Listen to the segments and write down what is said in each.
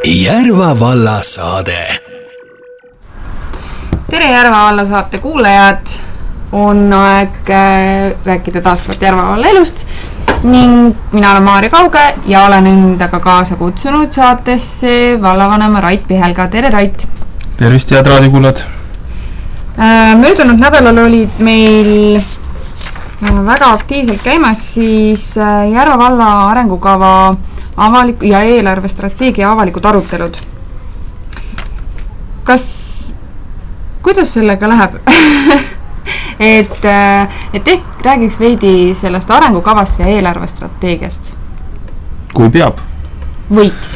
Järva valla saade. Tere Järva valla saate kuulajad, on aeg rääkida taaskord Järva valla elust ning mina olen Maarja Kauge ja olen endaga kaasa kutsunud saatesse vallavanema Rait Pihelga. Tere Rait! Tervist, head raadiokuulajad! Möödunud nädalal olid meil väga aktiivselt käimas siis Järva valla arengukava ja eelarvestrateegia avalikud arutelud. Kuidas sellega läheb? et ehk räägiks veidi sellest arengukavast ja eelarvestrateegiast. Kui peab? Võiks.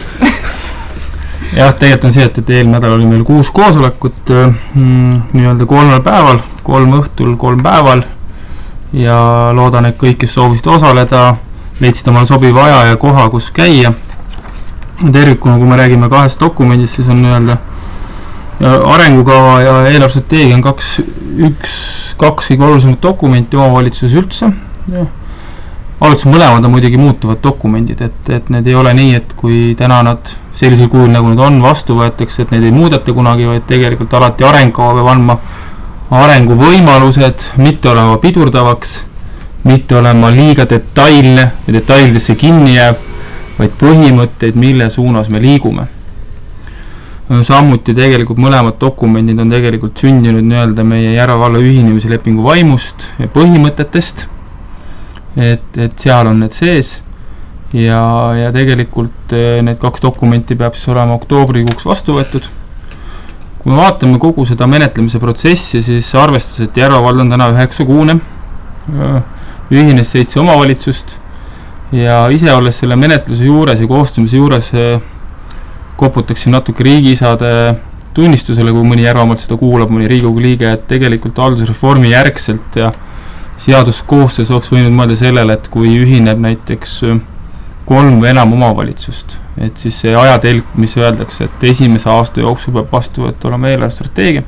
Jah, tegelikult on see, et eelmine nädal oli meil 6 koosolekut nii-öelda 3 päeval, 3 õhtul, 3 päeval ja loodan, et kõik, kes soovisid osaleda, leidsid omale sobiva aja ja koha, kus käia. Tervikuna, kui me räägime 2 dokumendist, siis on nii-öelda arengukava ja eelarvestrateegia on kaks kõige olulisemat dokumenti omavalitsuses üldse. Alguses mõlemad on muidugi muutuvad dokumendid, et need ei ole nii, et kui täna nad sellisel kujul, nagu nad on, vastu võetakse, et need ei muudeta kunagi, vaid tegelikult alati arengukava peab andma arenguvõimalused, mitte olema pidurdavaks, mitte olema liiga detailne ja detailidesse kinni jääb, vaid põhimõtteid, mille suunas me liigume. Samuti tegelikult mõlemad dokumendid on tegelikult sündinud nii-öelda meie Järva valla ühinemise lepingu vaimust ja põhimõtetest, et seal on need sees ja tegelikult need 2 dokumenti peab siis olema oktoobrikuuks vastu võetud. Kui me vaatame kogu seda menetlemise protsessi, siis arvestades, et Järva vald on täna 9-kuune, ühines 7 omavalitsust ja ise olles selle menetluse juures ja koostamise juures koputaksin natuke riigiisade tunnistusele, kui mõni Järvamaalt seda kuulab, mõni Riigikogu liige, et tegelikult haldusreformi järgselt ja seaduskoostöös oleks võinud mõelda sellele, et kui ühineb näiteks 3 või enam omavalitsust, et siis see ajatelk, mis öeldakse, et esimese aasta jooksul peab vastu võtta olema eelarvestrateegia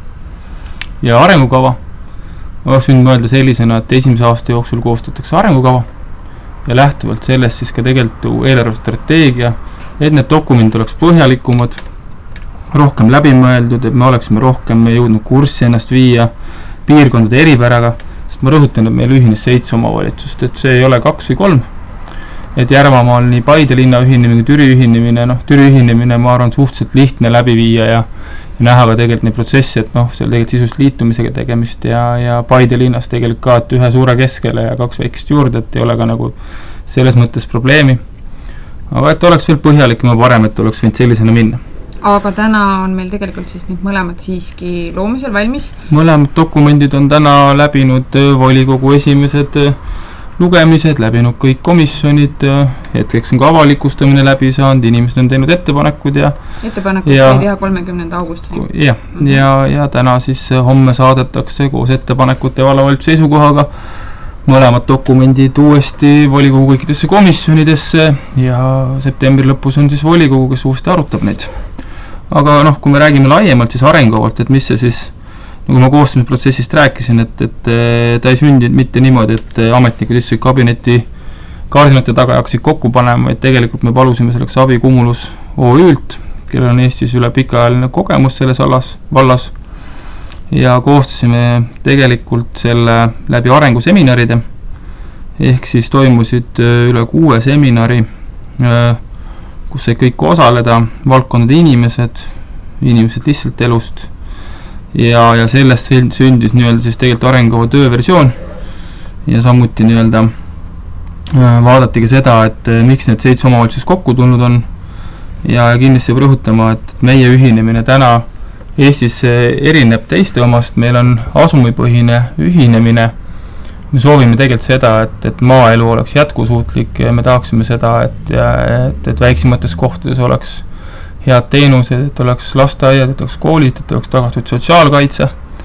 ja arengukava, oleks võinud mõelda sellisena, et esimese aasta jooksul koostatakse arengukava ja lähtuvalt sellest siis ka tegelikult eelarvestrateegia, et need dokumendid oleks põhjalikumad, rohkem läbimõeldud, et me oleksime rohkem jõudnud kurssi ennast viia piirkondade eripäraga, sest ma rõhutan, et meil ühines 7 omavalitsust, et see ei ole 2 või 3. Et Järvamaal nii Paide linna ühinemine, Türi ühinemine, ma arvan, suhteliselt lihtne läbi viia ja näha ka tegelikult neid protsessi, et seal tegelikult sisust liitumisega tegemist ja Paide linnas tegelikult ka, et 1 suure keskele ja 2 väikest juurde, et ei ole ka nagu selles mõttes probleemi. Aga et oleks veel põhjalikum ja parem, et oleks võinud sellisena minna. Aga täna on meil tegelikult siis need mõlemad siiski loomisel valmis? Mõlemad dokumendid on täna läbinud volikogu esimesed lugemised, läbinud kõik komisjonid, hetkeks on ka avalikustamine läbi saanud, inimesed on teinud ettepanekud ja ettepanekud sai teha 30. augustini. Ja täna siis homme saadetakse koos ettepanekute vallavalitsuse seisukohaga mõlemad dokumendid uuesti volikogu kõikidesse komisjonidesse ja septembri lõpus on siis volikogu, kes uuesti arutab neid. Aga kui me räägime laiemalt siis arenguvalt, et mis see siis, nagu ma koostamisprotsessist rääkisin, et ta ei sündinud mitte niimoodi, et ametnikud istud kabineti kaardinate taga hakkasid kokku panema, et tegelikult me palusime selleks abi Cumulus OÜ-lt, kellel on Eestis üle pikaajaline kogemus selles vallas ja koostasime tegelikult selle läbi arenguseminaride, ehk siis toimusid üle 6 seminari, kus sai kõik osaleda, valdkondade inimesed lihtsalt elust ja sellest sündis nii-öelda siis tegelikult arengukava tööversioon ja samuti nii-öelda vaadati ka seda, et miks need 7 omavalitsused kokku tulnud on ja kindlasti peab rõhutama, et meie ühinemine täna Eestis erineb teiste omast, meil on asumipõhine ühinemine. Me soovime tegelikult seda, et maaelu oleks jätkusuutlik ja me tahaksime seda, et väiksemates kohtades oleks head teenused, et oleks lasteaiad, et oleks koolid, et oleks tagatud sotsiaalkaitse.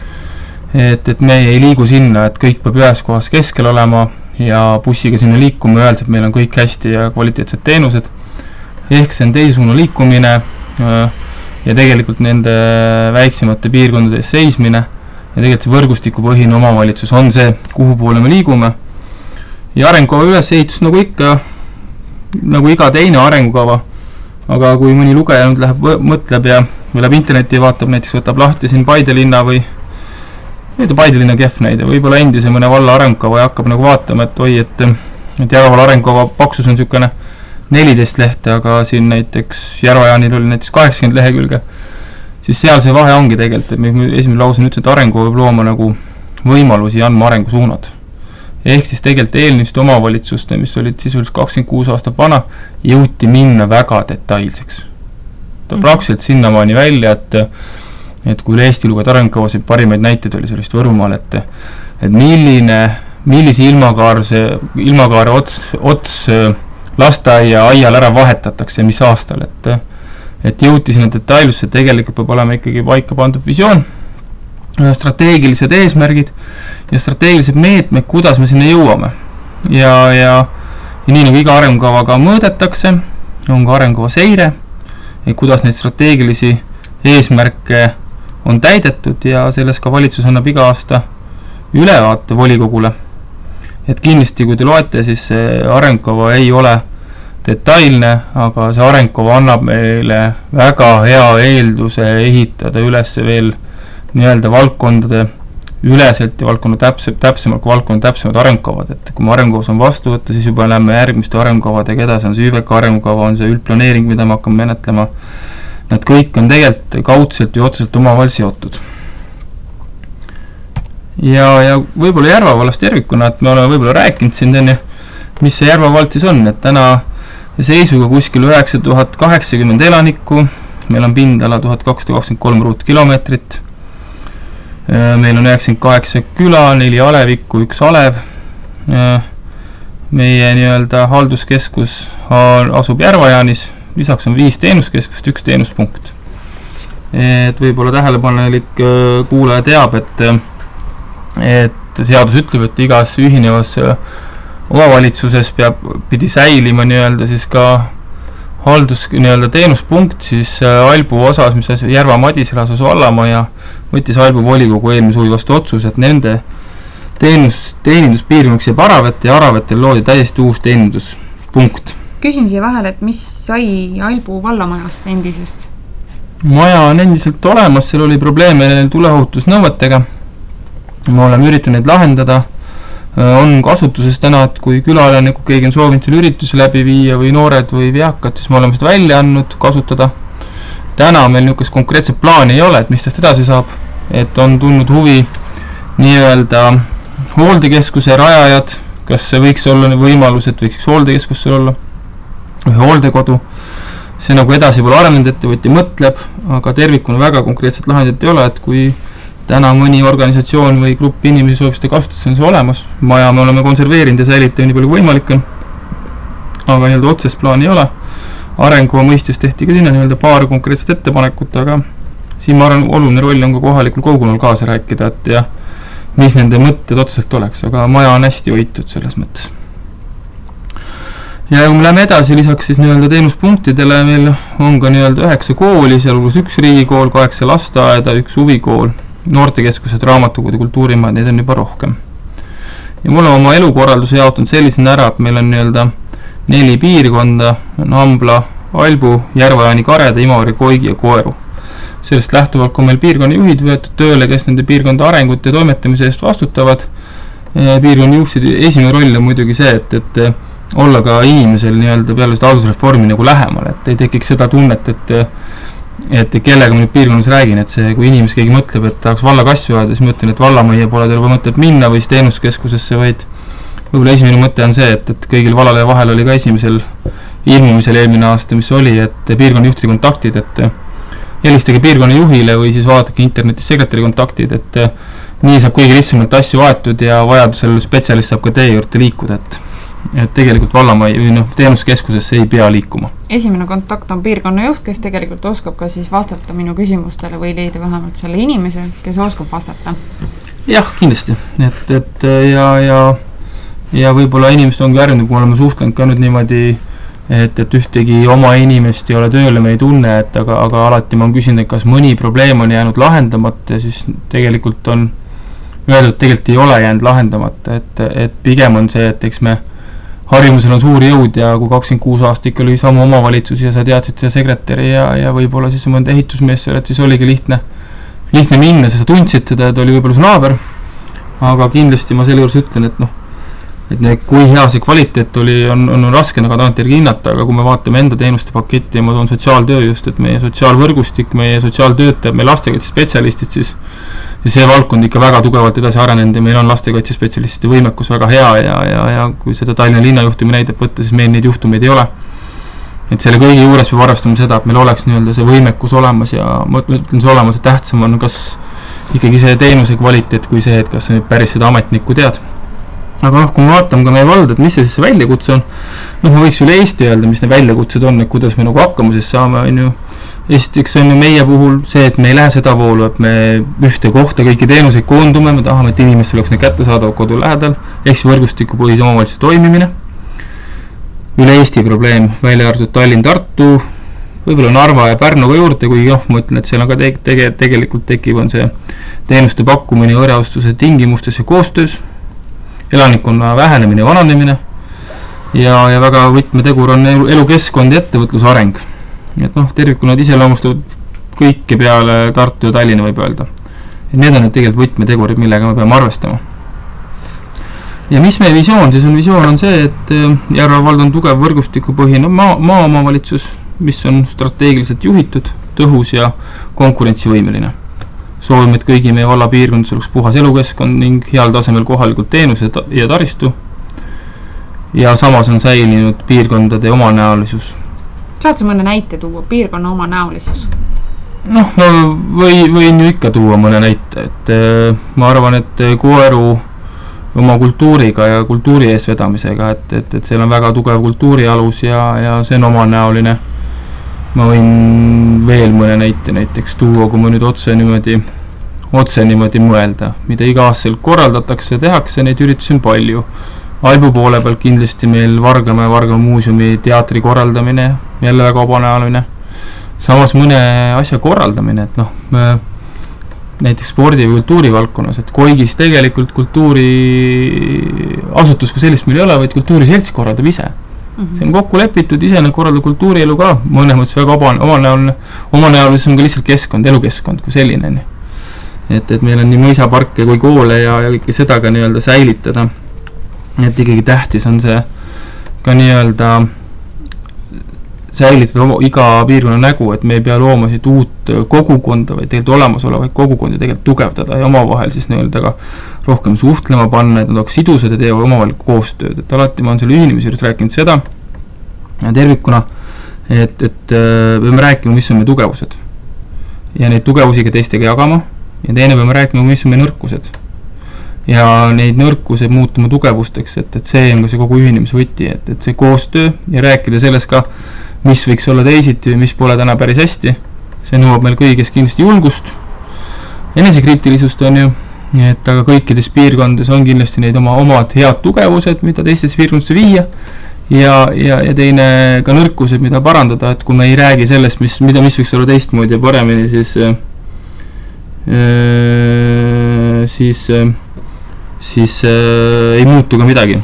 Et me ei liigu sinna, et kõik peab ühes kohas keskel olema ja bussiga sinna liikuma öeldes, et meil on kõik hästi ja kvaliteetsed teenused. Ehk see on teisuuna liikumine ja tegelikult nende väiksemate piirkondades seismine ja tegelikult see võrgustikupõhine omavalitsus on see, kuhu poole me liigume. Ja arengukava ülesehitus nagu ikka, nagu iga teine arengukava, aga kui mõni lugeja nüüd läheb, mõtleb ja läheb interneti ja vaatab, näiteks võtab lahti siin Paide linna või Paide linna kehv näide, võib-olla endise mõne valla arengukava ja hakkab nagu vaatama, et oi, et Järvavalla arengukava paksus on niisugune 14 lehte, aga siin näiteks Järvajaanil oli näiteks 80 lehekülge, siis seal see vahe ongi tegelikult, et esimene lause on ütles, et arengukava peab looma nagu võimalusi ja andma arengusuunad. Ehk siis tegelikult eelmist omavalitsuste, mis olid sisuliselt 26 aastat vana, jõuti minna väga detailseks. Ta praktiliselt sinnamaani välja, et kui Eesti lugeda arengukavasid, parimaid näiteid oli sellist Võrumaal, et millise ilmakaare ots lasteaia aial ära vahetatakse ja mis aastal, et jõuti sinna detailsusse, tegelikult peab olema ikkagi paika pandud visioon, strateegilised eesmärgid ja strateegilised meetmed, kuidas me sinna jõuame. Ja nii nagu iga arengukavaga mõõdetakse, on ka arengukava seire, et kuidas neid strateegilisi eesmärke on täidetud ja selles ka valitsus annab iga aasta ülevaate volikogule. Et kindlasti, kui te loete, siis see arengukava ei ole detailne, aga see arengukava annab meile väga hea eelduse ehitada üles veel nii-öelda valdkondade üleselt ja valdkonna täpsemalt kui valdkonna täpsemad arengukavad, et kui me arengukavas on vastu võtta, siis juba lähme järgmiste arengukavadega edasi, on see ÜVK arengukava, on see üldplaneering, mida me hakkame menetlema. Nad kõik on tegelikult kaudselt ja otseselt omavahel seotud. Ja võib-olla Järvavallast tervikuna, et me oleme võib-olla rääkinud siin, mis see Järvavald siis on, et täna seisuga kuskil 9080 elanikku, meil on pindala 1223 ruutkilomeetrit, meil on 98 küla, 4 alevikku, 1 alev, meie nii-öelda halduskeskus asub Järvajaanis, lisaks on 5 teenuskeskust, 1 teenuspunkt. Et võib-olla tähelepanelik kuulaja teab, et seadus ütleb, et igas ühinevas omavalitsuses pidi säilima nii-öelda siis ka haldus nii-öelda teenuspunkt siis Albu osas, mis Järva-Madisel asus Vallamaa ja võttis Albu volikogu eelmise huvi vastu otsus, et nende teeninduspiirkonnaks jääb Aravet ja Aravetel loodi täiesti uus teeninduspunkt. Küsin siia vahel, et mis sai Albu vallamajast endisest? Maja on endiselt olemas, seal oli probleeme tuleohutusnõuetega. Me oleme üritanud neid lahendada. On kasutuses täna, et kui külalane, kui keegi on soovinud selle ürituse läbi viia või noored või veakad, siis me oleme seda välja andnud kasutada. Täna meil niisugust konkreetset plaani ei ole, et mis tast edasi saab, et on tulnud huvi nii-öelda hooldekeskuse rajajad, kas see võiks olla võimalus, et võiks hooldekeskus seal olla või hooldekodu. See nagu edasi pole arenenud, ettevõtja mõtleb, aga tervikuna väga konkreetset lahendit ei ole, et kui täna mõni organisatsioon või grupp inimesi soovib seda kasutada, on see olemas. Maja me oleme konserveerinud ja säilitanud nii palju kui võimalik on. Aga nii-öelda otsest plaani ei ole. Arengukava mõistes tehti ka sinna nii-öelda paar konkreetset ettepanekut, aga siin ma arvan, oluline roll on ka kohalikul kogukonnal kaasa rääkida, et ja mis nende mõtted otseselt oleks, aga maja on hästi hoitud selles mõttes. Ja kui me läheme edasi, lisaks siis nii-öelda teenuspunktidele meil on ka nii-öelda 9 kooli, sealhulgas 1 riigikool, 8 lasteaeda, 1 huvikool, noortekeskused, raamatukogud ja kultuurimad, neid on juba rohkem. Ja mul on oma elukorralduse jaotunud sellisena ära, et meil on nii-öelda 4 piirkonda, Ambla, Albu, Järvajaani, Kareda, Imavari, Koigi ja Koeru. Sellest lähtuvalt, kui meil piirkonna juhid võetud tööle, kes nende piirkonda arengut ja toimetamise eest vastutavad, piirkonna juhtide esimene roll on muidugi see, et olla ka inimesel nii-öelda peale seda haldusreformi nagu lähemal, et ei tekiks seda tunnet, et kellega ma nüüd piirkonnas räägin, et see, kui inimes keegi mõtleb, et tahaks vallakasju ajada, siis ma ütlen, et vallamajja pole teil mõtet minna või siis teenuskeskusesse, vaid võib-olla esimene mõte on see, et kõigil vallale vahel oli ka esimesel ilmumisel eelmine aasta, mis oli, et piirkonna juhtide kontaktid, et helistage piirkonna juhile või siis vaadake internetis sekretäri kontaktid, et nii saab kõigi lihtsamalt asju vaetud ja vajadusel spetsialist saab ka teie juurde liikuda, et tegelikult vallamai või teenuskeskusesse ei pea liikuma. Esimene kontakt on piirkonnajuht, kes tegelikult oskab ka siis vastata minu küsimustele või leida vähemalt selle inimese, kes oskab vastata. Jah, kindlasti. Ja võib-olla inimesed ongi harjunud, kui oleme suhtlenud ka nüüd niimoodi, et ühtegi oma inimest ei ole tööle, me ei tunne, aga alati ma on küsinud, et kas mõni probleem on jäänud lahendamata ja siis tegelikult on öeldud, tegelikult ei ole jäänud lahendamata, et pigem on see, et eks me harimusel on suur jõud ja kui 26 aastat ikka oli samu omavalitsusi ja sa teadsid sekretäri ja võib-olla siis mõnda ehitusmees, siis oligi lihtne minna, sa tundsid teda, et oli võib-olla su naaber, aga kindlasti ma selle juures ütlen, et kui hea see kvaliteet oli, on raske nagu tagantjärgi hinnata, aga kui me vaatame enda teenuste paketti ja ma toon sotsiaaltöö just, et meie sotsiaalvõrgustik, meie sotsiaaltöötajad, meie lastekaitsespetsialistid, siis see valdkond ikka väga tugevalt edasi arenenud ja meil on lastekaitsespetsialistide võimekus väga hea ja kui seda Tallinna linnajuhtumi näidab võtta, siis meil neid juhtumeid ei ole. Et selle kõigi juures peab arvestama seda, et meil oleks nii-öelda see võimekus olemas ja ma ütlen see olemas, et tähtsam on kas ikkagi see teenuse kvaliteet kui see, et kas sa päris seda ametnikku tead. Aga kui me vaatame ka meie valda, et mis see siis see väljakutse on, ma võiks üle Eesti öelda, mis need väljakutsed on, et kuidas me nagu hakkama siis saame, on ju. Esiteks on ju meie puhul see, et me ei lähe seda voolu, et me ühte kohta kõiki teenuseid koondume, me tahame, et inimestel oleks need kättesaadav kodu lähedal, ehk võrgustiku põhise omavalitsuse toimimine. Üle Eesti probleem, välja arvatud Tallinn, Tartu, võib-olla Narva ja Pärnuga juurde, kui ma ütlen, et seal on ka tegelikult tekib on see teenuste pakkumine õreastuse tingimustes ja koostöös, elanikkonna vähenemine ja vananemine ja väga võtmetegur on elukeskkond ja ettevõtluse areng. Et tervikuna iseloomustavad kõike peale Tartu ja Tallinna võib öelda. Et need on tegelikult võtmetegurid, millega me peame arvestama. Ja mis meie visioon siis on? Visioon on see, et Järva vald on tugev võrgustikupõhine maaomavalitsus, mis on strateegiliselt juhitud, tõhus ja konkurentsivõimeline. Soovime, et kõigi meie valla piirkondades oleks puhas elukeskkond ning heal tasemel kohalikud teenused ja taristu. Ja samas on säilinud piirkondade omanäolisus. Saad sa mõne näite tuua, piirkonna omanäolisus? Võin ju ikka tuua mõne näite, et ma arvan, et Koeru oma kultuuriga ja kultuuri eesvedamisega, et seal on väga tugev kultuurialus ja see on omanäoline. Ma võin veel mõne näite näiteks tuua, kui ma nüüd otse niimoodi mõelda, mida iga aastal korraldatakse ja tehakse, neid üritusi on palju. Aibu poole pealt kindlasti meil Vargamäe muuseumi teatri korraldamine, jälle väga omanäoline. Samas mõne asja korraldamine, et näiteks spordi või kultuuri valdkonnas, et Koigis tegelikult kultuuri asutus kui sellist meil ei ole, vaid kultuuriselts korraldab ise. See on kokku lepitud, ise korraldab kultuurielu ka, mõnes mõttes väga omanäolisus on ka lihtsalt keskkond, elukeskkond kui selline. Et meil on nii mõisaparke kui koole ja kõike seda ka nii-öelda säilitada. Et ikkagi tähtis on see ka nii-öelda säilitada iga piirkonna nägu, et me ei pea looma siit uut kogukonda või tegelikult olemasolevaid kogukondi tegelikult tugevdada ja omavahel siis nii-öelda ka rohkem suhtlema panna, et nad oleks sidusad ja teevad omavahel koostööd. Et alati ma olen selle ühinemise juures rääkinud seda ja tervikuna, et peame rääkima, mis on meie tugevused ja neid tugevusi ka teistega jagama ja teine peame rääkima, mis on meie nõrkused ja neid nõrkused muutuma tugevusteks, et see on ka see kogu ühinemise võti, et see koostöö ja rääkida selles ka, mis võiks olla teisiti või mis pole täna päris hästi. See nõuab meil kõigest kindlasti julgust, enesekriitilisust on ju, et aga kõikides piirkondades on kindlasti neid omad head tugevused, mida teistes piirkondades viia ja teine ka nõrkused, mida parandada, et kui me ei räägi sellest, mis võiks olla teistmoodi ja paremini, siis ei muutu ka midagi.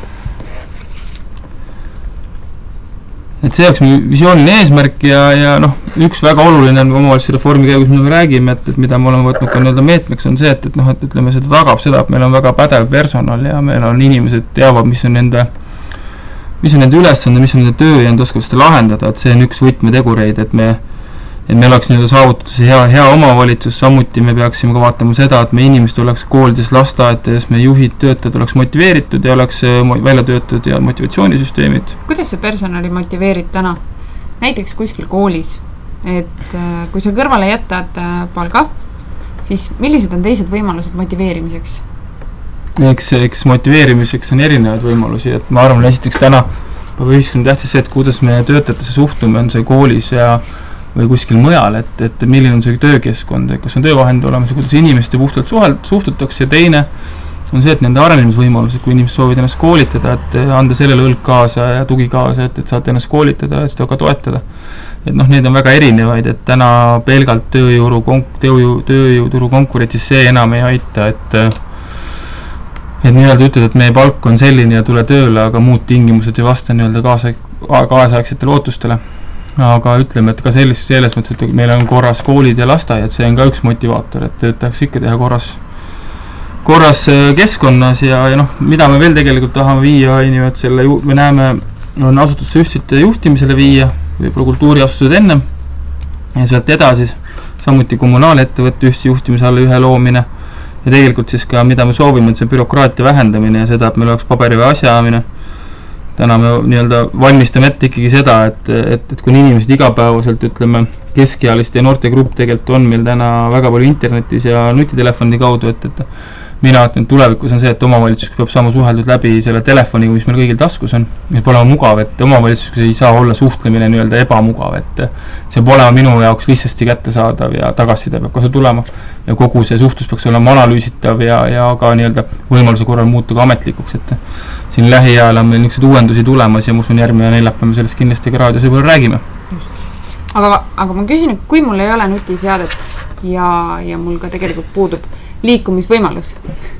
Et see oleks visiooniline eesmärk ja üks väga oluline on omavalitsuse reformi käigus, mida me räägime, et mida me oleme võtnud ka nii-öelda meetmeks on see, et ütleme, seda tagab seda, et meil on väga pädev personal ja meil on inimesed teavad, mis on nende ülesande, mis on nende töö ja nad oskavad seda lahendada, et see on üks võtmetegureid, et me oleks nii-öelda saavutatud see hea omavalitsus, samuti me peaksime ka vaatama seda, et meie inimesed oleks koolides, lasteaedades, meie juhid, töötajad oleks motiveeritud ja oleks välja töötatud ja motivatsioonisüsteemid. Kuidas see personali motiveerid täna? Näiteks kuskil koolis, et kui sa kõrvale jätad palga, siis millised on teised võimalused motiveerimiseks? Eks motiveerimiseks on erinevaid võimalusi, et ma arvan, esiteks täna ühiskond tähtis see, et kuidas me töötajatesse suhtume, on see koolis või kuskil mujal, et milline on see töökeskkond, kas on töövahend olemas ja kuidas inimeste puhtalt suhtutakse ja teine on see, et nende arenemisvõimalused, kui inimesed soovid ennast koolitada, et anda sellele õlg kaasa ja tugi kaasa, et saate ennast koolitada ja seda ka toetada. Et need on väga erinevaid, et täna pelgalt tööjõuturu konkurentsis see enam ei aita, et nii-öelda ütled, et meie palk on selline ja tule tööle, aga muud tingimused ei vasta nii-öelda kaasaegsetele ootustele. Aga ütleme, et ka selles mõttes, et meil on korras koolid ja lasteaiad, see on ka üks motivaator, et tahaks ikka teha korras keskkonnas ja mida me veel tegelikult tahame viia, et selle me näeme, on asutuste ühtsete juhtimisele viia, võib-olla kultuuriasutused enne ja sealt edasi, samuti kommunaalettevõtte ühtse juhtimise alla ühe loomine ja tegelikult siis ka, mida me soovime, et see bürokraatia vähendamine ja seda, et meil oleks paberi või asjaamine. Täna me nii-öelda valmistame ette ikkagi seda, et kui inimesed igapäevaselt, ütleme, keskealiste ja noorte grupp tegelikult on meil täna väga palju internetis ja nutitelefoni kaudu, et mina ütlen, tulevikus on see, et omavalitsus peab saama suheldud läbi selle telefoniga, mis meil kõigil taskus on. See pole mugav, et omavalitsus ei saa olla suhtlemine nii-öelda ebamugav, et see pole minu jaoks lihtsasti kättesaadav ja tagasiside peab kasu tulema ja kogu see suhtlus peaks olema analüüsitav ja ka nii-öelda võimaluse korral muuta ka ametlikuks, et siin lähiajal on meil niisugused uuendusi tulemas ja musun järgmine neljapäev me sellest kindlasti ka raadios võib-olla räägime. Aga ma küsin, et kui mul ei ole nutiseadet ja mul ka tegelikult puudub liikumisvõimalus.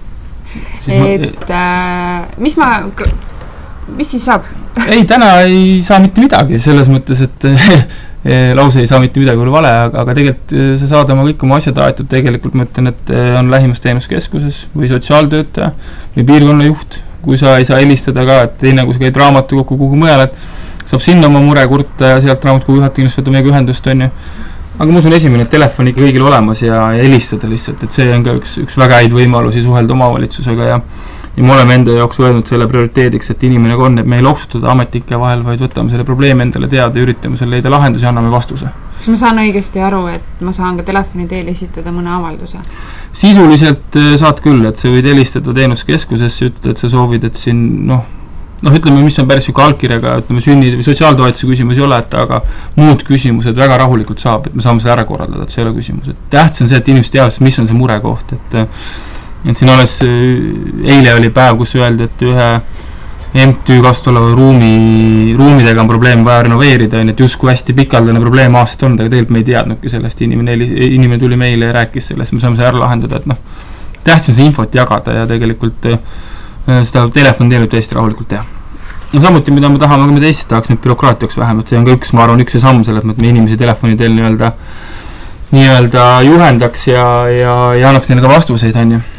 Mis siis saab? Ei, täna ei saa mitte midagi, selles mõttes, et lause ei saa mitte midagi olla vale, aga tegelikult sa saad oma kõik oma asjad aetud, tegelikult ma ütlen, et on lähimas teenuskeskuses või sotsiaaltöötaja või piirkonnajuht, kui sa ei saa helistada ka, et teine, kui sa käid raamatu kokku kuhu mujal, et saab sinna oma mure kurta ja sealt raamatukogu juhataja kindlasti võtta meiega ühendust, on ju. Aga ma usun esimene telefon ikka kõigil olemas ja helistada lihtsalt, et see on ka üks väga häid võimalusi suhelda omavalitsusega ja me oleme enda jaoks öelnud selle prioriteediks, et inimene on, et me ei loksutada ametnike vahel, vaid võtame selle probleemi endale teada ja üritame selle leida lahendusi ja anname vastuse. Kas ma saan õigesti aru, et ma saan ka telefoni teel esitada mõne avalduse? Sisuliselt saad küll, et sa võid helistada teenuskeskusesse, ütled, et sa soovid, et siin ütleme, mis on päris süke allkirjaga, ütleme, sünni- või sotsiaaltoetuse küsimus ei ole, aga muud küsimused väga rahulikult saab, et me saame selle ära korraldada, et see ei ole küsimus. Tähtis on see, et inimesed teavad, mis on see murekoht, et siin alles eile oli päev, kus öeldi, et ühe MTÜ kastuleva ruumidega on probleem vaja renoveerida, et justkui hästi pikaldane probleem aastat on, aga tegelikult me ei teadnudki sellest, inimene tuli meile ja rääkis sellest, me saame see ära lahendada, et tähtis on see infot jagada ja tegelikult seda telefoni teel võib tõesti rahulikult teha. Ja samuti, mida me tahame, aga me teist tahaks nüüd bürokraatiaks vähemalt, see on ka üks, ma arvan, üks samm selles, et me inimesi telefoni teel nii-öelda juhendaks ja annaks neile ka vastuseid, on ju.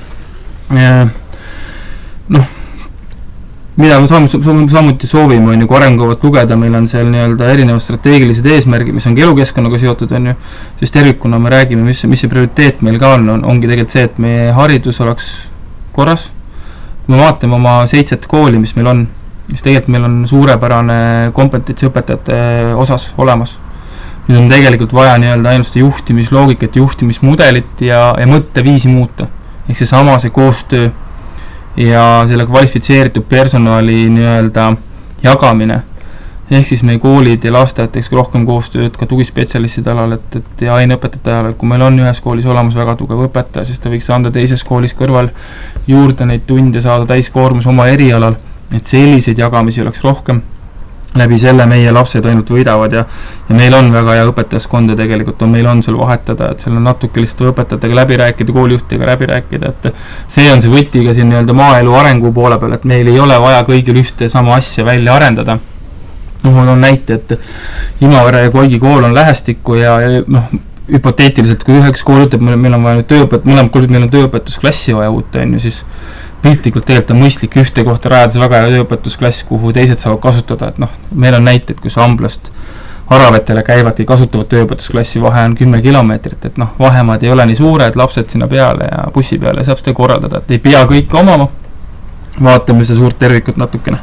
Mida me samuti soovime, on ju, kui arengukavad lugeda, meil on seal nii-öelda erinevad strateegilised eesmärgid, mis on elukeskkonnaga seotud, on ju, sest tervikuna me räägime, mis see prioriteet meil ka ongi tegelikult see, et meie haridus oleks korras. Kui me vaatame oma 7 kooli, mis meil on, siis tegelikult meil on suurepärane kompetentsi õpetajate osas olemas. Nüüd on tegelikult vaja nii-öelda ainult juhtimisloogikat, juhtimismudelit ja mõtteviisi muuta. Ehk see koostöö ja selle kvalifitseeritud personali nii-öelda jagamine. Ehk siis meie koolid ja lasteajad teeks rohkem koostööd ka tugispetsialistide alal, et ja aineõpetajate alal, kui meil on ühes koolis olemas väga tugev õpetaja, siis ta võiks anda teises koolis kõrval juurde neid tunde saada täiskoormus oma erialal, et selliseid jagamisi oleks rohkem. Läbi selle meie lapsed ainult võidavad ja meil on väga hea õpetajaskond ja tegelikult meil on seal vahetada, et seal on natuke lihtsalt õpetajatega läbi rääkida, koolijuhtidega läbi rääkida, et see on see võtiga siin nii-öelda maaelu arengu poole peal, et meil ei ole vaja kõigil ühte sama asja välja arendada. Mul on näite, et Imavere ja Koigi kool on lähestikku ja hüpoteetiliselt, kui üheks kool ütleb, meil on vaja mõlemad koolid, meil on tööõpetusklassi vaja uut, siis piltlikult tegelikult on mõistlik ühte kohta rajades väga hea tööõpetusklass, kuhu teised saavad kasutada, et meil on näited, kus Amblast Aravetele käivad ja kasutavad tööõpetusklassi, vahe on 10 kilomeetrit, et vahemaad ei ole nii suured, lapsed sinna peale ja bussi peale saab seda korraldada, et ei pea kõike omama, vaatame seda suurt tervikut natukene.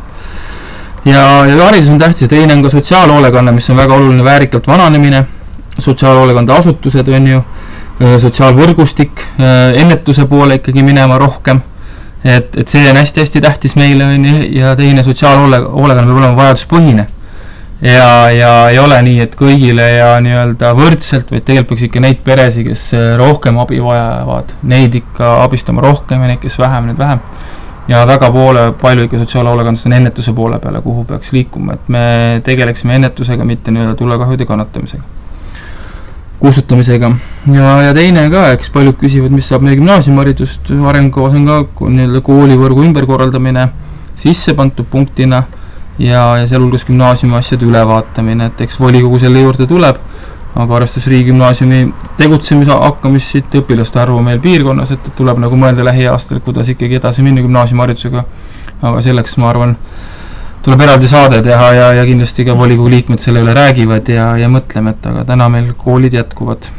Ja haridus on tähtis ja teine on ka sotsiaalhoolekanne, mis on väga oluline väärikalt vananemine, sotsiaalhoolekande asutused on ju, sotsiaalvõrgustik, ennetuse poole ikkagi minema rohkem, et see on hästi-hästi tähtis meile on ju, ja teine sotsiaalhoolekanne peab olema vajaduspõhine ja ei ole nii, et kõigile ja nii-öelda võrdselt, vaid tegelikult peaks ikka neid peresi, kes rohkem abi vajavad, neid ikka abistama rohkem ja neid, kes vähem, neid vähem. Ja väga palju ikka sotsiaalhoolekandest on ennetuse poole peale, kuhu peaks liikuma, et me tegeleksime ennetusega, mitte nii-öelda tulekahjude kannatamisega. kustutamisega. Ja teine ka, eks paljud küsivad, mis saab meie gümnaasiumiharidust, arengukavas on ka nii-öelda koolivõrgu ümberkorraldamine sisse pandud punktina ja sealhulgas gümnaasiumi asjade ülevaatamine, et eks volikogu selle juurde tuleb, aga arvestades riigigümnaasiumi tegutsemise hakkamist siit õpilaste arvu meil piirkonnas, et tuleb nagu mõelda lähiaastal, kuidas ikkagi edasi minna gümnaasiumiharidusega, aga selleks ma arvan, tuleb eraldi saade teha ja kindlasti ka volikogu liikmed selle üle räägivad ja mõtleme, et aga täna meil koolid jätkuvad.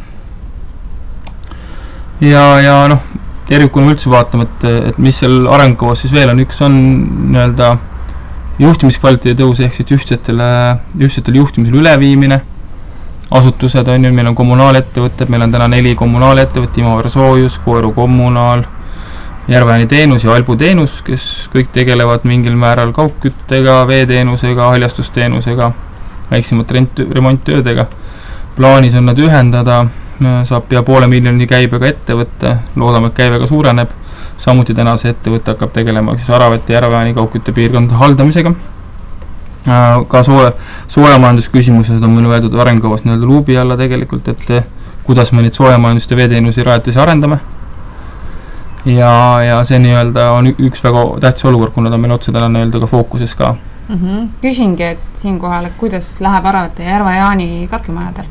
Ja noh, tervikuna üldse vaatame, et mis seal arengukavas siis veel on, üks on nii-öelda juhtimiskvaliteedi tõus ehk siis ühtsetele juhtimisele üleviimine, asutused on ju, meil on kommunaalettevõtted, meil on täna 4 kommunaalettevõtte, Imavere soojus, Koeru kommunaal, Järveääni teenus ja Albu teenus, kes kõik tegelevad mingil määral kaugküttega, veeteenusega, haljastusteenusega, väiksemate remonttöödega. Plaanis on nad ühendada, saab pea 500 000 käibega ettevõtte, loodame, et käibega suureneb. Samuti täna see ettevõte hakkab tegelema siis Aravete Järveääni kaugkütte piirkondade haldamisega. Ka soojamajandusküsimused on meil võetud arengukavas nii-öelda luubi alla tegelikult, et kuidas me neid soojamajandust ja veeteenusi rajatisi arendame. Ja see nii-öelda on üks väga tähtis olukord, kuna ta meil otse täna nii-öelda ka fookuses ka. Küsingi, et siinkohal, et kuidas läheb Aravete ja Järveääni katlamajadel?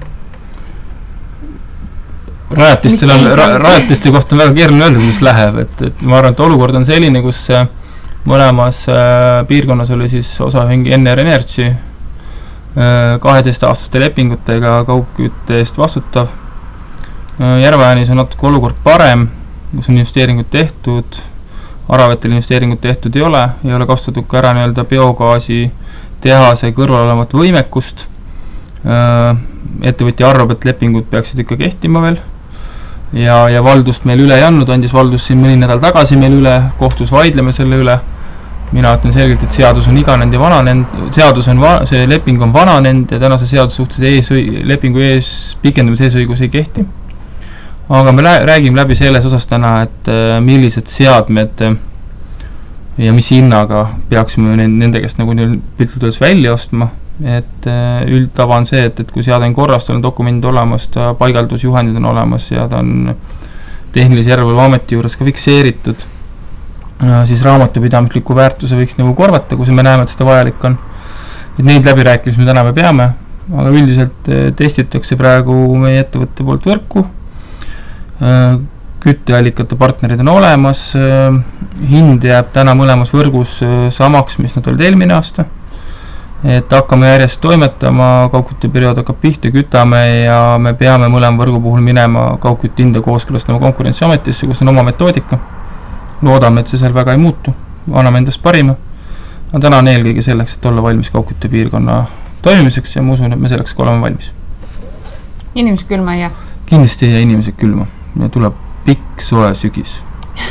Rajatiste kohta on väga keeruline öelda, kuidas läheb, et ma arvan, et olukord on selline, kus mõlemas piirkonnas oli siis osaühing NR Energy 12-aastaste lepingutega kaugkütte eest vastutav. Järveäänis on natuke olukord parem, kus on investeeringud tehtud, Aravetel investeeringud tehtud ei ole kasutatud ka ära nii-öelda biogaasi tehase kõrval olevat võimekust. Ettevõtja arvab, et lepingud peaksid ikka kehtima veel ja valdust meil üle ei andnud, andis valdus siin mõni nädal tagasi meil üle, kohtus vaidleme selle üle. Mina ütlen selgelt, et seadus on iganenud ja vananenud, see leping on vananenud ja tänase seaduse suhtes lepingu pikendamise eesõigus ei kehti. Aga me räägime läbi selles osas täna, et millised seadmed ja mis hinnaga peaksime nende käest nagu piltlikult öeldes välja ostma. Et üldtava on see, et kui seade on korras, tal on dokumendid olemas, ta paigaldusjuhendid on olemas ja ta on tehnilise järelevalve ameti juures ka fikseeritud, siis raamatupidamisliku väärtuse võiks nagu korvata, kui me näeme, et seda vajalik on. Et neid läbirääkimisi me täna me peame, aga üldiselt testitakse praegu meie ettevõtte poolt võrku, kütteallikate partnerid on olemas, hind jääb täna mõlemas võrgus samaks, mis nad olid eelmine aasta. Et hakkame järjest toimetama, kaugkütteperiood hakkab pihta, kütame ja me peame mõlema võrgu puhul minema kaugkütte hinda kooskõlastama Konkurentsiametisse, kus on oma metoodika. Loodame, et see seal väga ei muutu, anname endast parima. Aga täna on eelkõige selleks, et olla valmis kaugkütte piirkonna toimimiseks ja ma usun, et me selleks ka oleme valmis. Inimesed külma ei jää? Kindlasti ei jää inimesed külma. Ja tuleb pikk soe sügis.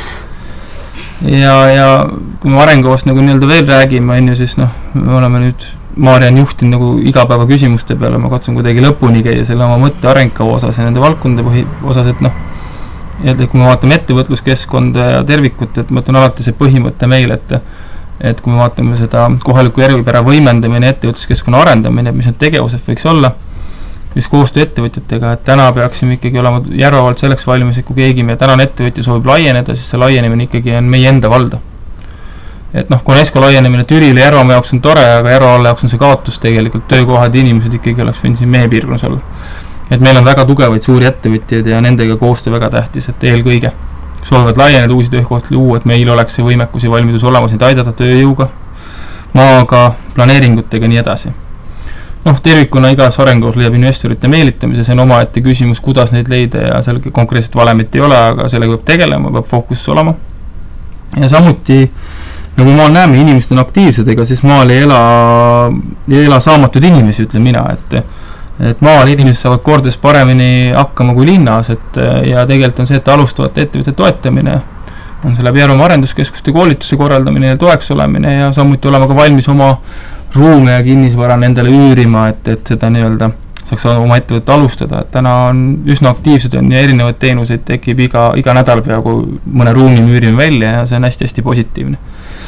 Ja kui me arenguvast nagu nii-öelda veel räägime, siis me oleme nüüd, Maarja on juhtinud nagu igapäeva küsimuste peale, ma katsun kuidagi lõpuni käia selle oma mõtte arengukava osas ja nende valdkondade osas, et kui me vaatame ettevõtluskeskkonda ja tervikut, et ma ütlen alati see põhimõte meil, et kui me vaatame seda kohaliku eripära võimendamine, ettevõtluskeskkonna arendamine, mis need tegevused võiks olla, mis koostöö ettevõtjatega, et täna peaksime ikkagi olema järvavalt selleks valmis, et kui keegi meie tänane ettevõtja soovib laieneda, siis see laienemine ikkagi on meie enda valda. Et kui Esko laienemine Türile Järvamaa jaoks on tore, aga Järvavalle jaoks on see kaotus tegelikult, töökohad ja inimesed ikkagi oleks võinud siin meie piirkonnas olla. Et meil on väga tugevaid suuri ettevõtjaid ja nendega koostöö väga tähtis, et eelkõige soovivad laieneda uusi töökohti luua, et meil oleks see võimekus ja valmidus olemas neid aidata tööjõuga, maaga, planeeringutega nii edasi. Tervikuna igas arenguvas leiab investorite meelitamise, see on omaette küsimus, kuidas neid leida ja seal konkreetset valemit ei ole, aga sellega peab tegelema, peab fookuses olema. Ja samuti, nagu maal näeme, inimesed on aktiivsed, ega siis maal ei ela saamatud inimesi, ütlen mina, et maal inimesed saavad kordades paremini hakkama kui linnas, ja tegelikult on see, et alustavate ettevõtte toetamine, on see läbi Järvamaa arenduskeskuste koolituse korraldamine ja toeks olemine ja samuti olema ka valmis oma ruume ja kinnisvara nendele üürima, et seda nii-öelda saaks oma ettevõtte alustada, et täna on üsna aktiivsed on ja erinevaid teenuseid tekib iga nädal peaaegu mõne ruumi üürime välja ja see on hästi-hästi positiivne.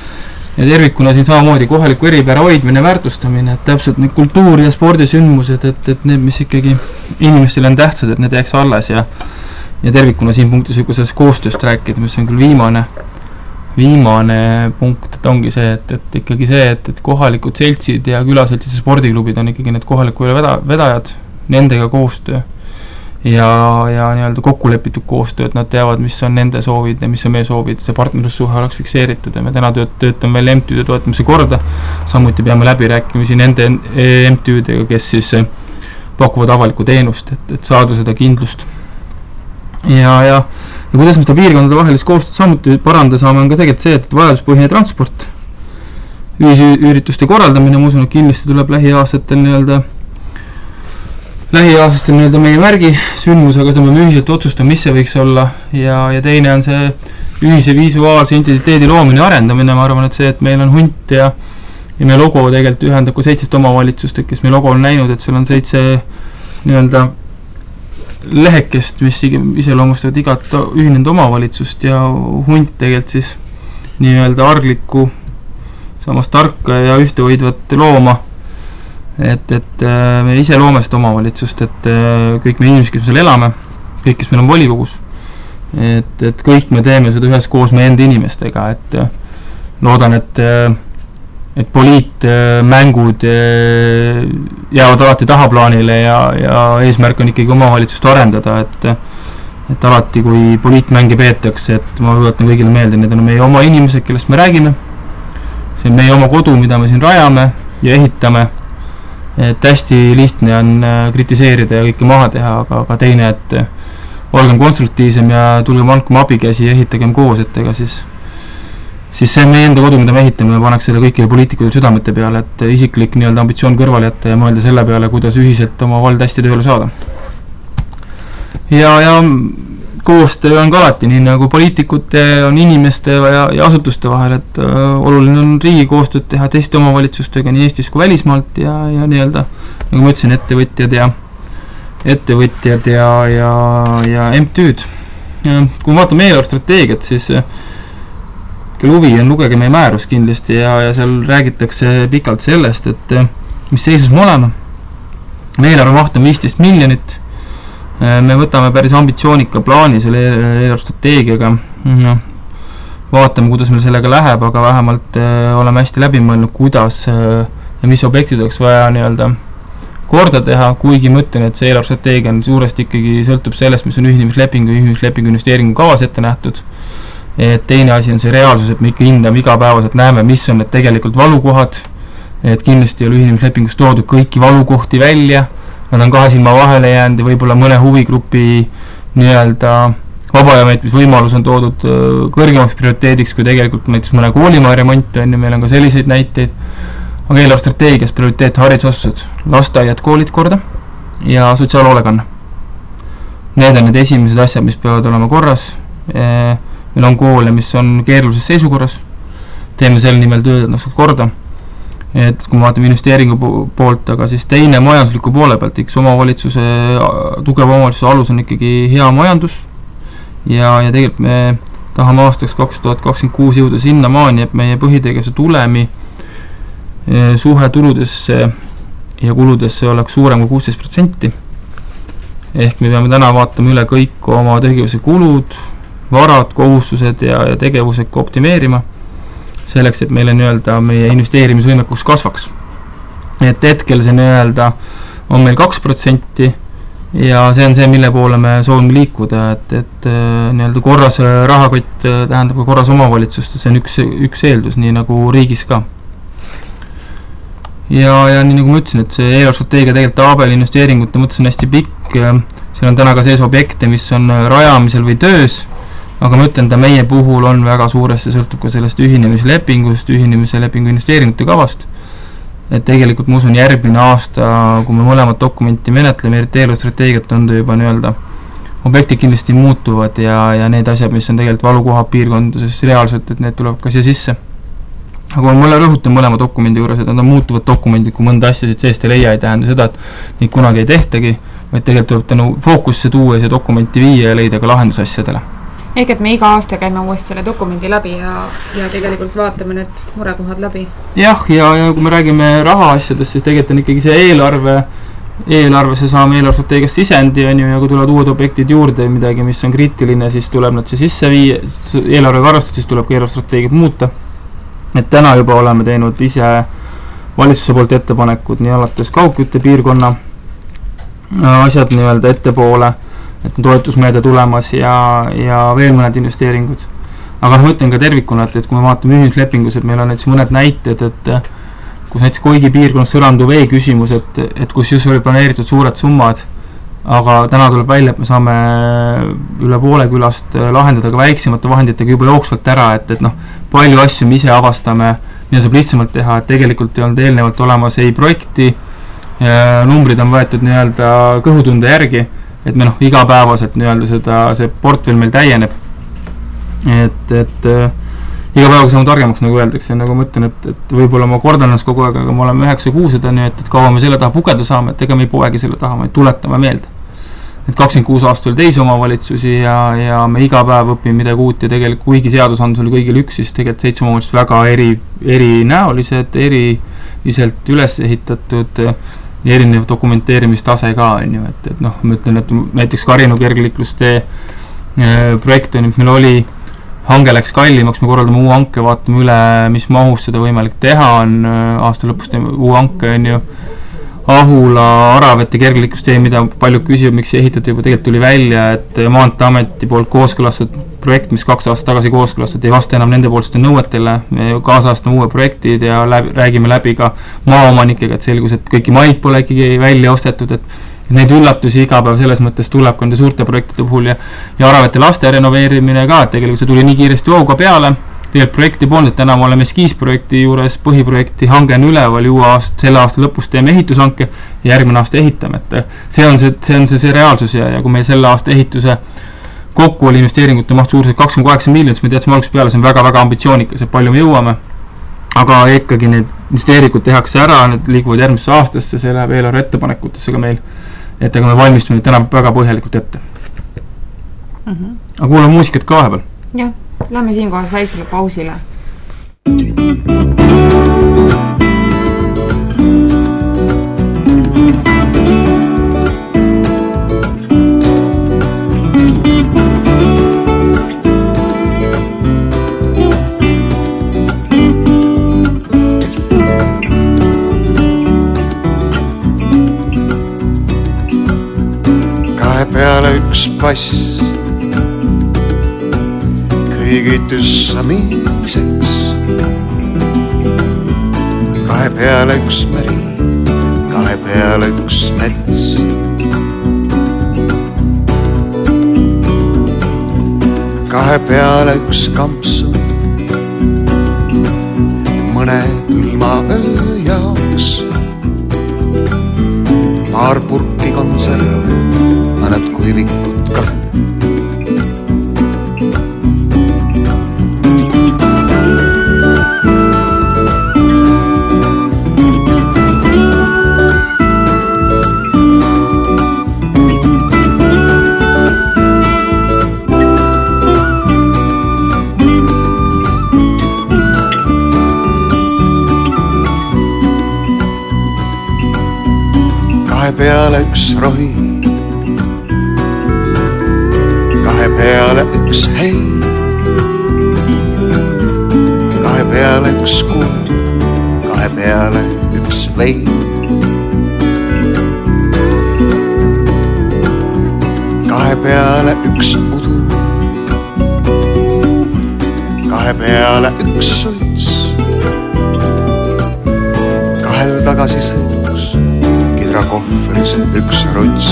ja tervikuna siin samamoodi kohaliku eripära hoidmine, väärtustamine, et täpselt need kultuuri- ja spordisündmused, et need, mis ikkagi inimestele on tähtsad, et need jääks alles ja tervikuna siin punktis kui sellest koostööst rääkida, mis on küll viimane punkt, et ongi see, et ikkagi see, et kohalikud seltsid ja külaseltsid ja spordiklubid on ikkagi need kohaliku vedajad, nendega koostöö ja nii-öelda kokkulepitud koostöö, et nad teavad, mis on nende soovid ja mis on meie soovid, see partnerlussuhe oleks fikseeritud ja me täna töötame veel MTÜ-de toetamise korda, samuti peame läbirääkimisi nende MTÜ-dega, kes siis pakuvad avalikku teenust, et saada seda kindlust. Ja kuidas me seda piirkondade vahelist koostööd samuti paranda saame, on ka tegelikult see, et vajaduspõhine transport, ühisürituste korraldamine, ma usun, et kindlasti tuleb lähiaastatel meie märgi sündmus, aga seda me ühiselt otsustame, mis see võiks olla ja teine on see ühise visuaalse identiteedi loomine ja arendamine. Ma arvan, et see, et meil on hunt ja meie logo tegelikult ühendab ka 7 omavalitsust, kes meie logo on näinud, et seal on 7 nii-öelda lehekest, mis iseloomustavad igat ühinenud omavalitsust ja hunt tegelikult siis nii-öelda arglikku, samas tarka ja ühtehoidvat looma, et me ise loome seda omavalitsust, et kõik me inimesed, kes me seal elame, kõik, kes meil on volikogus, et kõik me teeme seda üheskoos meie enda inimestega, et loodan, et poliitmängud jäävad alati tahaplaanile ja eesmärk on ikkagi omavalitsust arendada, et alati, kui poliitmänge peetakse, et ma tuletan kõigile meelde, need on meie oma inimesed, kellest me räägime, see on meie oma kodu, mida me siin rajame ja ehitame, et hästi lihtne on kritiseerida ja kõike maha teha, aga teine, et olgem konstruktiivsem ja tulgem andkem abikäsi ja ehitagem koos, et ega siis see on meie enda kodu, mida me ehitame ja paneks selle kõikide poliitikute südamete peale, et isiklik nii-öelda ambitsioon kõrvale jätta ja mõelda selle peale, kuidas ühiselt oma vald hästi tööle saada. Ja koostöö on ka alati nii, nagu poliitikute on inimeste ja asutuste vahel, et oluline on riigi koostööd teha teiste omavalitsustega nii Eestis kui välismaalt ja nii-öelda, nagu ma ütlesin, ettevõtjad ja MTÜ-d. Kui me vaatame eelarvestrateegiat, siis kelle huvi on, lugege meie määrus kindlasti ja seal räägitakse pikalt sellest, et mis seisus me oleme. Me eelarve maht on 15 miljonit, me võtame päris ambitsioonika plaani selle eelarvestrateegiaga, vaatame, kuidas meil sellega läheb, aga vähemalt oleme hästi läbi mõelnud, kuidas ja mis objektid oleks vaja nii-öelda korda teha, kuigi ma ütlen, et see eelarvestrateegia on suuresti ikkagi sõltub sellest, mis on ühinemislepingu investeeringu kavas ette nähtud. Et teine asi on see reaalsus, et me ikka hindame igapäevaselt, näeme, mis on need tegelikult valukohad, et kindlasti ei ole ühinemislepingus toodud kõiki valukohti välja, nad on 2 silma vahele jäänud ja võib-olla mõne huvigrupi nii-öelda vabaajameetmisvõimalus on toodud kõrgemaks prioriteediks, kui tegelikult näiteks mõne koolimaa remont on ja meil on ka selliseid näiteid, aga eelarvestrateegias prioriteet haridusasutused, lasteaiad, koolid korda ja sotsiaalhoolekanne. Need on need esimesed asjad, mis peavad olema korras. Meil on koole, mis on keerulises seisukorras, teeme selle nimel tööd, et saaks korda, et kui me vaatame investeeringu poolt, aga siis teine majandusliku poole pealt, tugeva omavalitsuse alus on ikkagi hea majandus ja tegelikult me tahame aastaks 2026 jõuda sinna maani, et meie põhitegevuse tulemi suhe tuludesse ja kuludesse oleks suurem kui 16%, ehk me peame täna vaatama üle kõik oma tegevuse kulud, varad, kohustused ja tegevused optimeerima selleks, et meile nii-öelda meie investeerimisvõimekus kasvaks. Et hetkel see nii-öelda on meil 2% ja see on see, mille poole me soovime liikuda, et nii-öelda korras rahakott tähendab ka korras omavalitsust, see on üks eeldus, nii nagu riigis ka. Ja nii nagu ma ütlesin, et see eelarvestrateegia tegelikult taabel investeeringute mõttes on hästi pikk, seal on täna ka sees objekte, mis on rajamisel või töös, aga ma ütlen, ta meie puhul on väga suuresti sõltub ka sellest ühinemislepingust, ühinemislepingu investeeringute kavast, et tegelikult ma usun järgmine aasta, kui me mõlemad dokumenti menetleme, eriti eelarvestrateegiat on ta juba nii-öelda, objektid kindlasti muutuvad ja need asjad, mis on tegelikult valukohad piirkondades reaalselt, et need tuleb ka siia sisse. Aga ma rõhutan mõlema dokumendi juures, et nad on muutuvad dokumendid, kui mõnda asja siit seest ei leia, ei tähenda seda, et neid kunagi ei tehtagi, vaid tegelikult tuleb tänu fookusse tuua ja see dokumenti viia ja leida ka lahendus asjadele. Ehk et me iga aasta käime uuesti selle dokumendi läbi ja tegelikult vaatame need murekohad läbi. Jah, ja kui me räägime raha asjadest, siis tegelikult on ikkagi see eelarvesse saame eelarvestrateegiast sisendi on ju, ja kui tulevad uued objektid juurde midagi, mis on kriitiline, siis tuleb nad see sisse viia, eelarvega arvestada, siis tuleb ka eelarvestrateegiat muuta. Et täna juba oleme teinud ise valitsuse poolt ettepanekud nii alates kaugkütte piirkonna asjad nii-öelda ettepoole, et on toetusmeede tulemas ja veel mõned investeeringud. Aga ma ütlen ka tervikuna, et kui me vaatame ühislepingus, et meil on näiteks mõned näited, et kus näiteks Koigi piirkonnas Sõrandu vee küsimus, et kus just oli planeeritud suured summad, aga täna tuleb välja, et me saame üle poole külast lahendada ka väiksemate vahenditega juba jooksvalt ära, et palju asju me ise avastame, mida saab lihtsamalt teha, et tegelikult ei olnud eelnevalt olemas ei projekti, numbrid on võetud nii-öelda kõhutunde järgi, et me igapäevaselt nii-öelda see portfell meil täieneb, et iga päevaga saame targemaks, nagu öeldakse, nagu ma ütlen, et võib-olla ma kordan ennast kogu aeg, aga me oleme 9-6 nii, et kaua me selle taha pugeda saame, et ega me ei poegi selle taha, vaid tuletame meelde. Et 26 aasta oli teisi omavalitsusi ja me iga päev õpime midagi uut ja tegelikult kuigi seadusandus oli kõigil üks, siis tegelikult 7 omavalitsust väga erinäolised, eriliselt üles ehitatud ja erinev dokumenteerimistase ka on ju, et ma ütlen, et näiteks Karinu kergliiklustee projekt on, et meil oli hange läks kallimaks, me korraldame uue hanke, vaatame üle, mis mahus seda võimalik teha on, aasta lõpus teeme uue hanke on ju, Ahula, Aravete kergliiklustee, mida palju küsib, miks ehitati juba tegelikult tuli välja, et Maanteeameti poolt kooskõlastatud projekt, mis 2 aastat tagasi kooskõlastati, ei vasta enam nende poolste nõuetele, me kaasastame uue projektid ja räägime läbi ka maaomanikega, et selgus, et kõiki maid pole ikkagi välja ostetud, et neid üllatusi iga päev selles mõttes tuleb ka nende suurte projektide puhul ja Aravete laste renoveerimine ka, et tegelikult see tuli nii kiiresti hooga peale, tegelikult projekti polnud, et täna me oleme eskiisprojekti juures, põhiprojekti hange on üleval, selle aasta lõpus teeme ehitushanke ja järgmine aasta ehitame, et see on see reaalsus ja kui meil selle aasta ehituse kokku oli investeeringute maht suuruselt 28 miljonit, siis me teadsime algusest peale, see on väga-väga ambitsioonikas, et palju me jõuame, aga ikkagi need investeeringud tehakse ära, need liiguvad järgmisse aastasse, see läheb eelarve ettepanekutesse ka meil, et aga me valmistume täna väga põhjalikult ette. Aga kuulame muusikat ka vahepeal. Jah, lähme siinkohas väiksele pausile. Peale üks pass kõigitussa miiseks, kahe peale üks meri, kahe peale üks mets. Kahe peale üks kampsu mõne külma öö jaoks, paar purki konserve, mõned kuivikud ka. Kahe peale üks rohi, kahe peale üks hei, kahe peale üks kuu, kahe peale üks vein. Kahe peale üks udu, kahe peale üks suits, kahel tagasi sõidus kohvris üks ruts.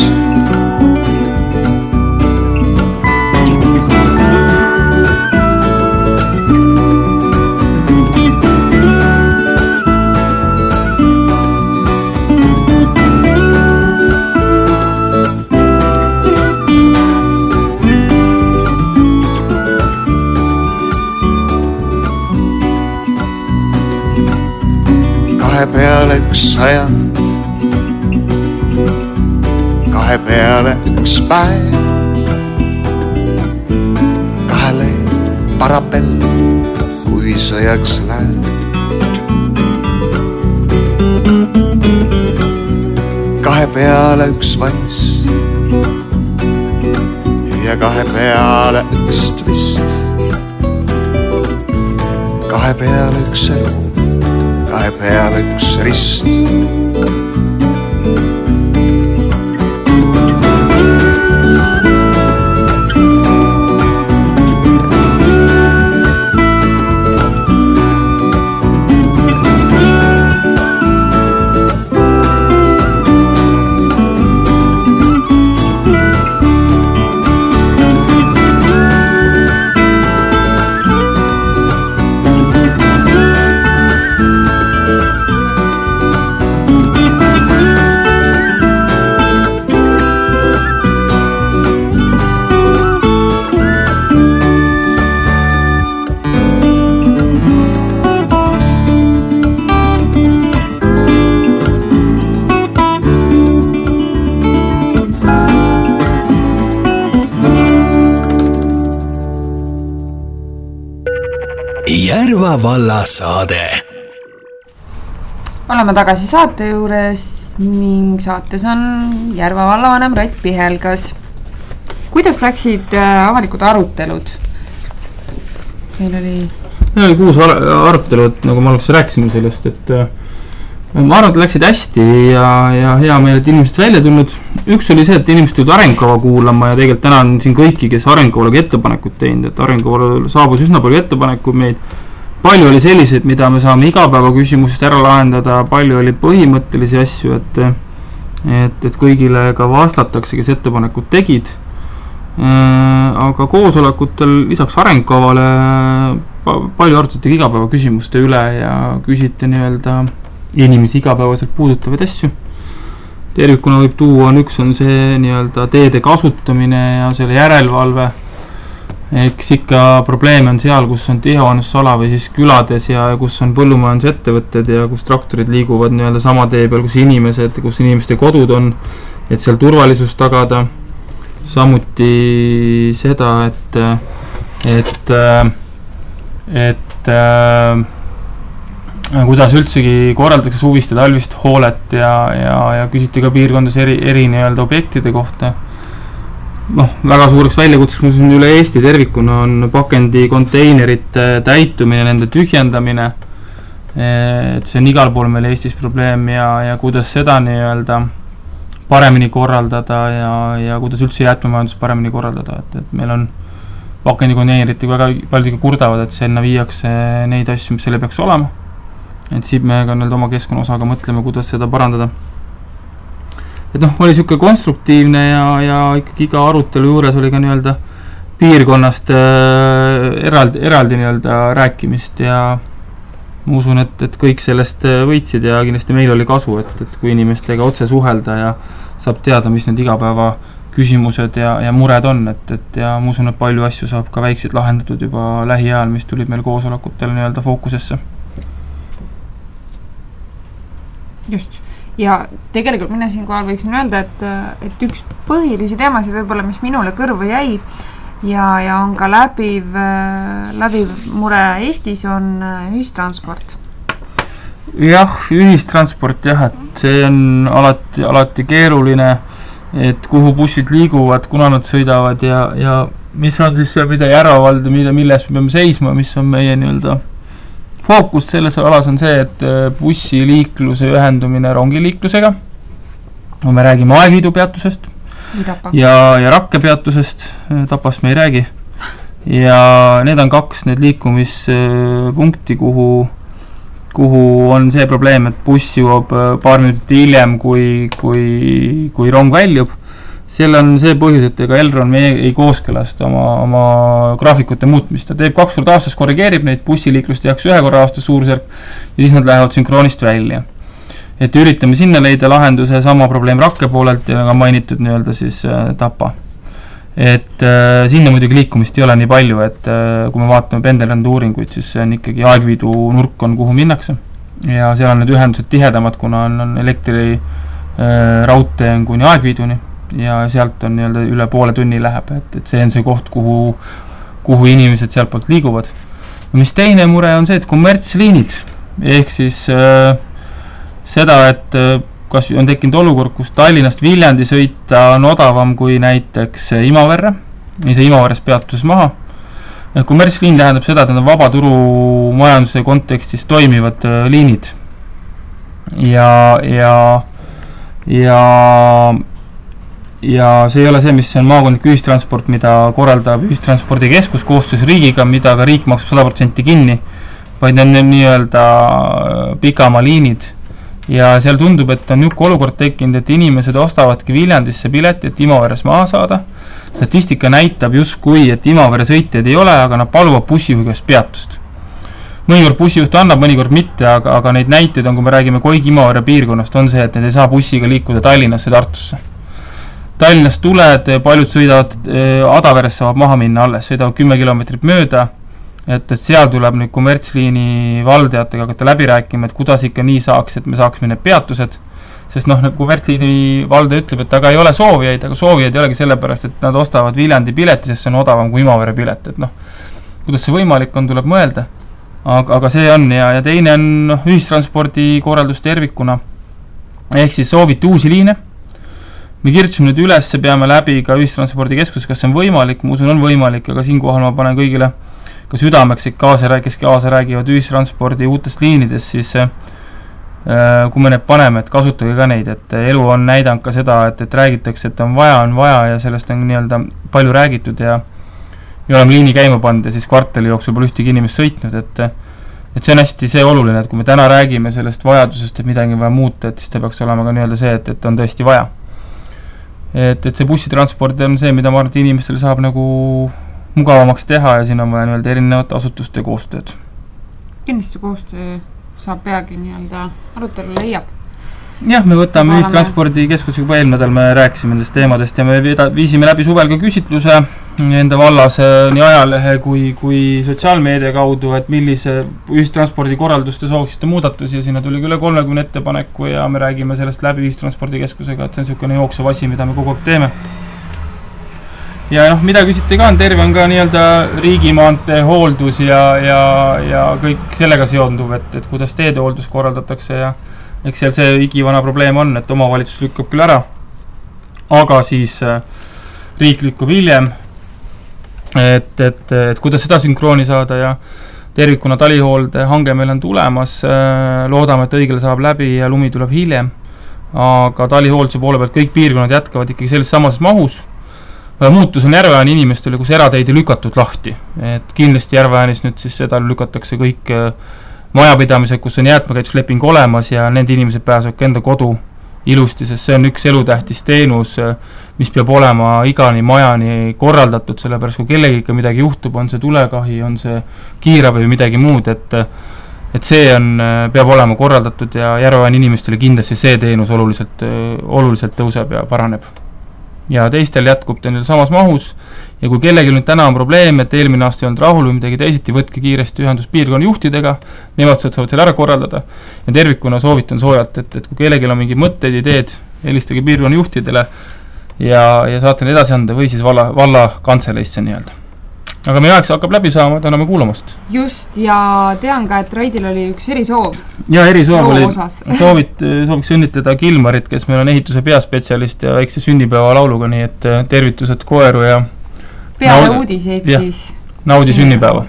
Kahe peale üks sajand, kahe peale üks päev, arabell, kui sõjaks läheb. Kahe peale üks vanss ja kahe peale üks twist. Kahe peale üks elu, kahe peale üks rist. Järva valla saade. Oleme tagasi saate juures ning saates on Järva vallavanem Rait Pihelgas. Kuidas läksid avalikud arutelud? Meil oli 6 arutelud, nagu ma alguses rääkisime sellest, et ma arvan, et läksid hästi ja hea meel, et inimesed välja tulnud. Üks oli see, et inimesed tulid arengukava kuulama ja tegelikult tänan siin kõiki, kes arengukavaga ettepanekud teinud, et arengukavale saabus üsna palju ettepanekuid meid. Palju oli selliseid, mida me saame igapäeva küsimusest ära lahendada, palju oli põhimõttelisi asju, et kõigile ka vastatakse, kes ettepanekud tegid. Aga koosolekutel lisaks arengukavale palju arutati igapäeva küsimuste üle ja küsiti nii-öelda inimesi igapäevaselt puudutavaid asju. Tervikuna võib tuua, üks on see nii-öelda teede kasutamine ja selle järelevalve. Eks ikka probleeme on seal, kus on tihehoonusala või siis külades ja kus on põllumajandusettevõtted ja kus traktorid liiguvad nii-öelda sama tee peal, kus inimeste kodud on, et seal turvalisus tagada. Samuti seda, et kuidas üldsegi korraldatakse suvist ja talvist hoolet ja küsiti ka piirkondas eri nii-öelda objektide kohta. Väga suureks väljakutseks üle Eesti tervikuna on pakendi konteinerite täitumine, nende tühjendamine. Et see on igal pool meil Eestis probleem ja kuidas seda nii-öelda paremini korraldada ja kuidas üldse jäätmemajandus paremini korraldada. Et meil on pakendi konteinerite väga paljudega kurdavad, et sinna viiakse neid asju, mis selle peaks olema. Et siit me ka oma keskkonna osaga mõtleme, kuidas seda parandada. Et oli siuke konstruktiivne ja ikkagi iga arutelu juures oli ka nii-öelda piirkonnast eraldi nii-öelda rääkimist ja ma usun, et kõik sellest võitsid ja kindlasti meil oli kasu, et kui inimestega otse suhelda ja saab teada, mis need igapäeva küsimused ja mured on, et ja ma usun, et palju asju saab ka väikseid lahendatud juba lähiajal, mis tulid meil koosolekutel nii-öelda fookusesse. Just. Ja tegelikult mina siin kohal võiksin öelda, et üks põhilisi teemasid võib-olla, mis minule kõrvu jäi ja on ka läbiv mure Eestis on ühistransport. Jah, ühistransport et see on alati keeruline, et kuhu bussid liiguvad, kuna nad sõidavad ja mis on siis mida järelevalve, milles me peame seisma, mis on meie nii-öelda fookus selles alas on see, et bussiliikluse ühendumine rongiliiklusega. Me räägime Aegviidu peatusest ja Rakke peatusest, Tapast me ei räägi. Ja need on 2 need liikumispunkti, kuhu on see probleem, et buss jõuab paar minutit hiljem, kui rong väljub. Seal on see põhjus, et ega Elron ei kooskõlasta oma graafikute muutmist. Ta teeb 2 korda aastas, korrigeerib neid, bussiliiklust tehakse 1 korra aastas suurusjärk ja siis nad lähevad sünkroonist välja. Et üritame sinna leida lahenduse, sama probleem Rakke poolelt ja ka mainitud nii-öelda siis Tapa. Et sinna muidugi liikumist ei ole nii palju, et kui me vaatame pendelrände uuringuid, siis see on ikkagi Aegviidu nurk on, kuhu minnakse. Ja seal on need ühendused tihedamad, kuna on elektri raudtee on kuni Aegviiduni. Ja sealt on nii-öelda üle poole tunni läheb, et see on see koht, kuhu inimesed sealt poolt liiguvad. Mis teine mure on see, et kommertsliinid, ehk siis seda, et kas on tekkinud olukord, kus Tallinnast Viljandi sõita on odavam kui näiteks Imaverre, see Imaverres peatuses maha. Kommertsliin tähendab seda, et need on vabaturu majanduse kontekstis toimivad liinid. Ja see ei ole see, mis on maakondlik ühistransport, mida korraldab ühistranspordikeskus koostöös riigiga, mida ka riik maksab 100% kinni, vaid on nii-öelda pikamaa liinid. Ja seal tundub, et on niisugune olukord tekkinud, et inimesed ostavadki Viljandisse pileti, et Imaveres maha saada. Statistika näitab justkui, et Imavere sõitjaid ei ole, aga nad paluvad bussijuhist peatust. Mõnikord bussijuht annab, mõnikord mitte, aga neid näiteid on, kui me räägime Koigi Imavere piirkonnast, on see, et need ei saa bussiga liikuda Tallinnasse, Tartusse. Tallinnast tuled, paljud sõidavad, Adaveres saavad maha minna alles, sõidavad 10 kilomeetrit mööda, et seal tuleb nüüd kommertsliini valdajatega hakata läbi rääkima, et kuidas ikka nii saaks, et me saaksime need peatused, sest kommertsliini valdaja ütleb, et aga ei ole soovijaid, aga soovijaid ei olegi sellepärast, et nad ostavad Viljandi pileti, sest see on odavam kui Imavere pilet, et kuidas see võimalik on, tuleb mõelda, aga see on ja teine on ühistranspordi korraldus tervikuna, ehk siis sooviti uusi liine. Me kirjutasime nüüd üles, peame läbi ka ühistranspordikeskus, kas see on võimalik, ma usun on võimalik, aga siinkohal ma panen kõigile ka südameks, et kes kaasa räägivad ühistranspordi uutest liinidest, siis kui me need paneme, et kasutage ka neid, et elu on näidanud ka seda, et räägitakse, et on vaja ja sellest on nii-öelda palju räägitud ja oleme liini käima pannud ja siis kvartali jooksul pole ühtegi inimest sõitnud, et see on hästi see oluline, et kui me täna räägime sellest vajadusest, et midagi on vaja muuta, et siis ta peaks olema ka nii-öelda see, et on tõesti vaja. Et see bussitransport on see, mida ma arvan, et inimestele saab nagu mugavamaks teha ja siin on vaja nii-öelda erinevate asutuste koostööd. Kindlasti koostöö saab peagi nii-öelda arutelu leiab. Jah, me võtame ühistranspordikeskusega juba eelmine nädal, me rääkisime nendest teemadest ja me viisime läbi suvel ka küsitluse enda vallas nii ajalehe kui sotsiaalmeedia kaudu, et millise ühistranspordikorraldus te sooviksite muudatusi ja sinna tuli üle 30 ettepaneku ja me räägime sellest läbi ühistranspordikeskusega, et see on niisugune jooksev asi, mida me kogu aeg teeme. Ja mida küsiti ka, terve on ka nii-öelda riigimaantee hooldus ja kõik sellega seonduv, et kuidas teede hooldus korraldatakse ja eks seal see igivana probleem on, et omavalitsus lükkab küll ära, aga siis riik lükkab hiljem, et kuidas seda sünkrooni saada ja tervikuna talihoolde hange meil on tulemas, loodame, et õigele saab läbi ja lumi tuleb hiljem, aga talihoolduse poole pealt kõik piirkonnad jätkavad ikkagi selles samas mahus. Muutus on Järveääni inimestele, kus erateid lükatud lahti, et kindlasti Järveäänis nüüd siis seda lükatakse kõik majapidamised, kus on jäätmekäitlusleping olemas ja need inimesed pääsevad enda kodu ilusti, sest see on üks elutähtis teenus, mis peab olema igani majani korraldatud, sellepärast kui kellegi ikka midagi juhtub, on see tulekahi, on see kiirabi või midagi muud, et see peab olema korraldatud ja Järveääni inimestele kindlasti see teenus oluliselt tõuseb ja paraneb. Ja teistel jätkub ta samas mahus ja kui kellegi nüüd täna on probleem, et eelmine aasta ei olnud rahul või midagi teisiti, võtke kiiresti ühendust piirkonna juhtidega, nemad saavad selle ära korraldada ja tervikuna soovitan soojalt, et kui kellegi on mingi mõtteid, ideed, helistage piirkonna juhtidele ja saate need edasi anda või siis valla kantseleisse nii-öelda. Aga meie aeg hakkab läbi saama, täname kuulamast. Just, ja tean ka, et Raidil oli üks erisoov. Ja erisoov oli, sooviks õnnitleda Kilmarit, kes meil on ehituse peaspetsialist ja väikse sünnipäeva lauluga, nii et tervitused koeru ja peale uudiseid siis. Naudi sünnipäeva.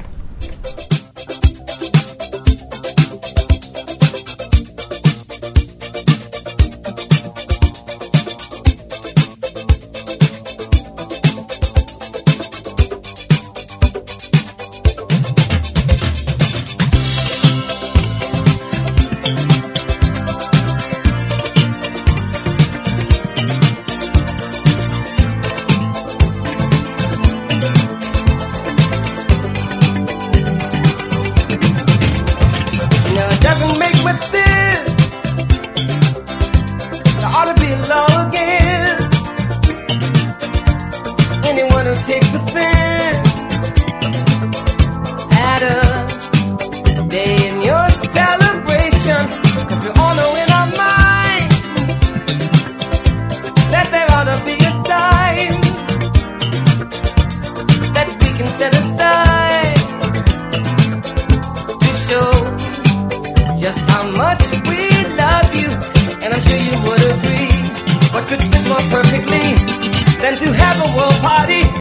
just how much we love you, and I'm sure you would agree. What could fit more perfectly than to have a world party?